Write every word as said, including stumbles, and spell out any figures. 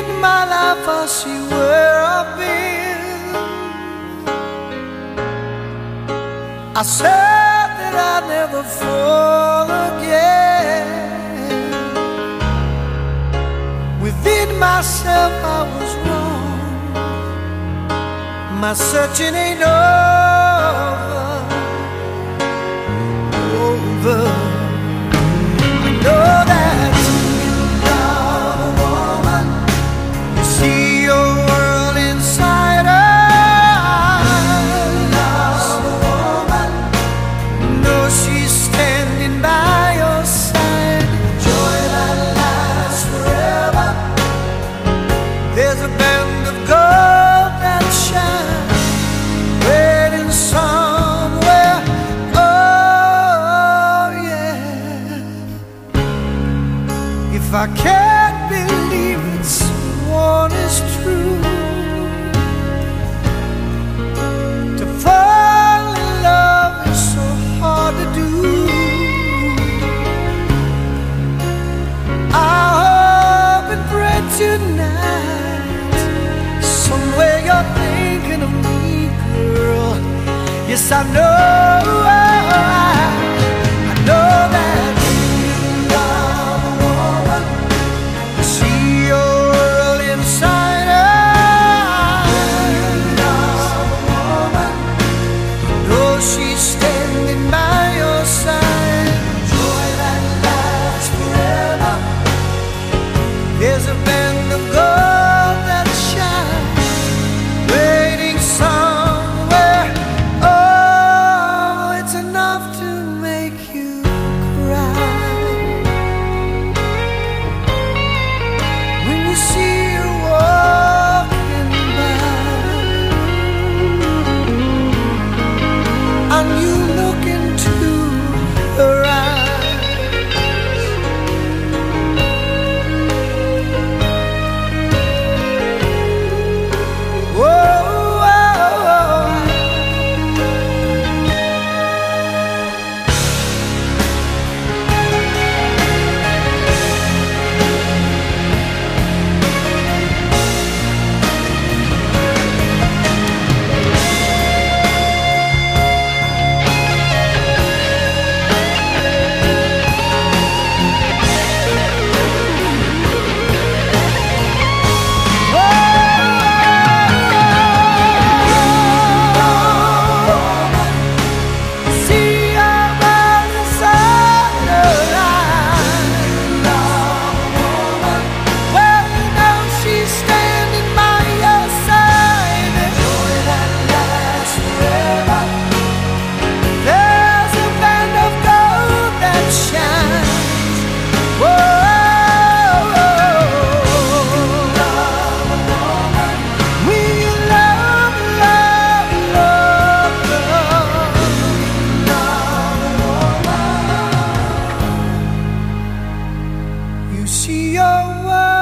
in my life I see where I've been. I said that I'd never fall again. Within myself I was wrong. My searching ain't over, over. I know that you love a woman. You see your world inside her. Love a woman. Know she's standing by your side. Joy that lasts forever. There's a band of gold that shines, waiting somewhere. Oh yeah. If I can't believe it's one is true, to fall in love is so hard to do. I hope and pray tonight, somewhere you're thinking of me, girl. Yes, I know, I know that you love a woman. You see your world inside her. Love a woman. Know she's standing by your side. Joy that lasts forever. There's a band of gold that shines, waiting somewhere. Oh, it's enough to make you cry when you see her walking by, and you look into her eyes. Whoa. You see your world